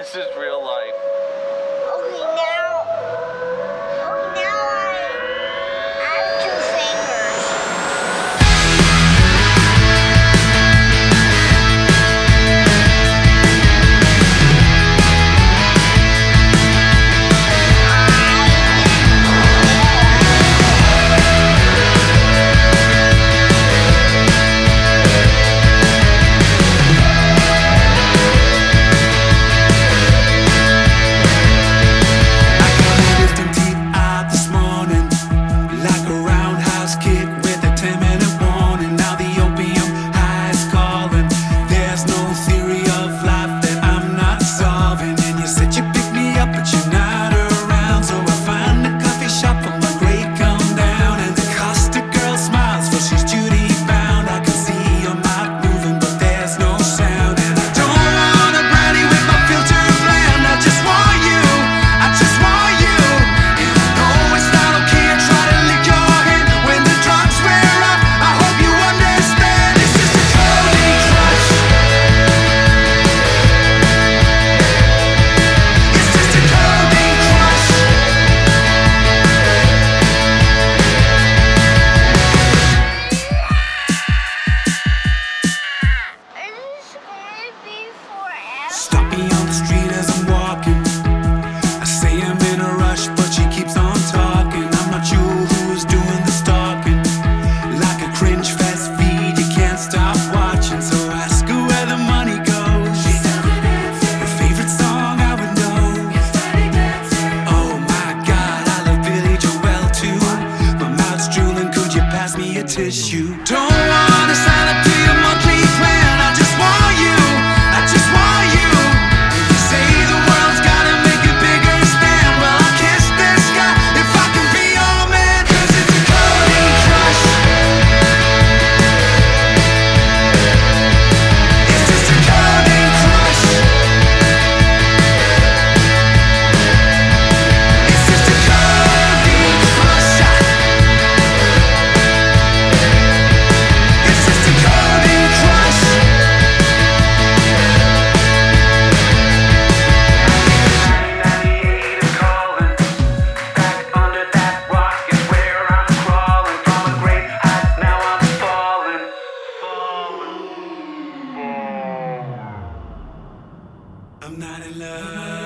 This is real life. Okay, now I have two fingers. Stop me on the street as I'm walking. I say I'm in a rush, but she keeps on talking. I'm not sure who's doing the stalking. Like a cringe fast feed, you can't stop watching. So ask her where the money goes. Her favorite song I would know. Oh my God, I love Billy Joel too. My mouth's drooling, could you pass me a tissue? Don't wanna sign up to your monthly plan. I just want you. I just want you. You say the world's gotta make a bigger stand. Well, I'll kiss this guy if I can be your man. 'Cause it's a coding crush. It's just a coding crush. It's just a coding crush. It's just a coding crush. I'm not in love.